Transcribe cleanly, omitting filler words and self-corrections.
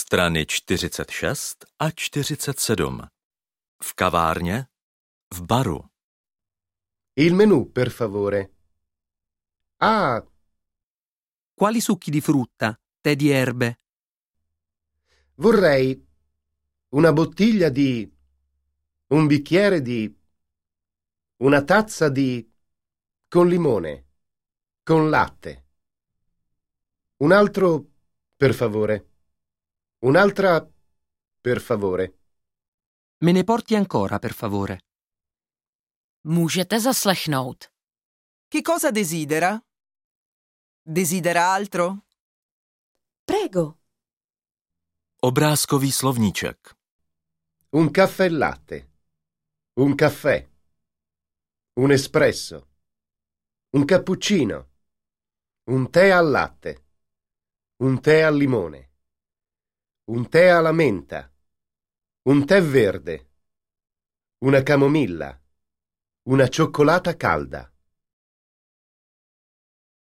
Strany 46 a 47. V kavárně, v baru. Il menù, per favore. Ah, Quali succhi di frutta, tè di erbe? vorrei una bottiglia di, un bicchiere di, una tazza di, con limone, con latte. Un altro, per favore. Un'altra, per favore. Me ne porti ancora, per favore. Můžete zaslechnout. Che cosa desidera? Desidera altro? Prego. Obrázkový slovníček. Un caffè latte. Un caffè. Un espresso. Un cappuccino. Un tè al latte. Un tè al limone. Un tè alla menta. Un tè verde. Una camomilla. Una cioccolata calda.